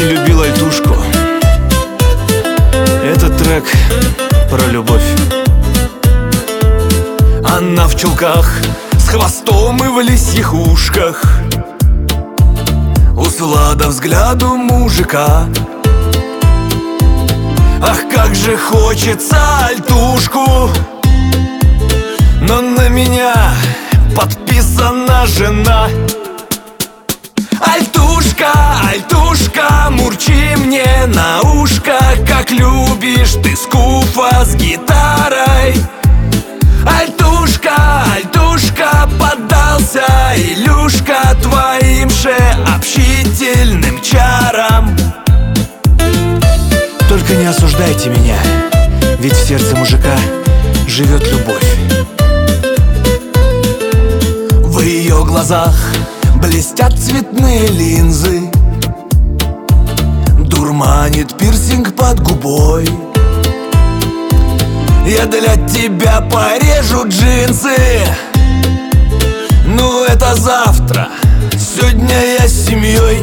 очень любил альтушку. Этот трек про любовь. Она в чулках, с хвостом и в лисьих ушках, услада взгляду мужика. Ах, как же хочется альтушку, но на меня подписана жена. Альтушка, альтушка, мурчи мне на ушко, как любишь ты скуфа с гитарой. Альтушка, альтушка, поддался Илюшка твоим же общительным чарам. Только не осуждайте меня, ведь в сердце мужика живет любовь. В ее глазах блестят цветные линзы, дурманит пирсинг под губой. Я для тебя порежу джинсы, ну это завтра, сегодня я с семьей.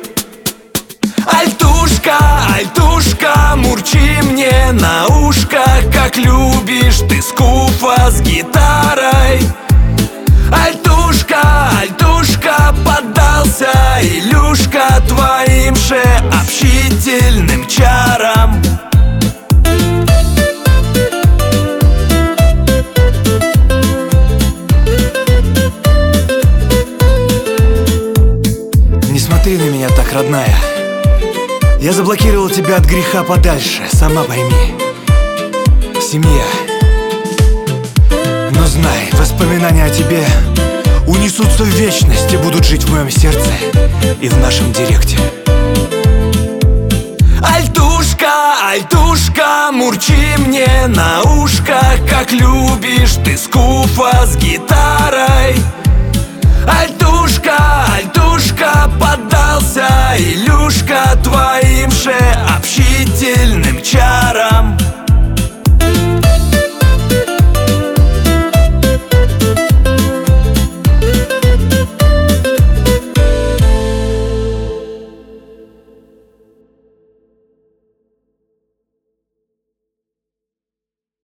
Альтушка, альтушка, мурчи мне на ушко, как любишь ты скуфа с гитарой. Альтушка, альтушка, поддался Илюшка твоим же общительным чарам. Не смотри на меня так, родная. Я заблокировал тебя от греха подальше, сама пойми. Семья. Но знай, воспоминания о тебе унесутся в вечность и будут жить в моем сердце и в нашем директе. Альтушка, альтушка, мурчи мне на ушко, как любишь ты скуфа с гитарой. Альтушка,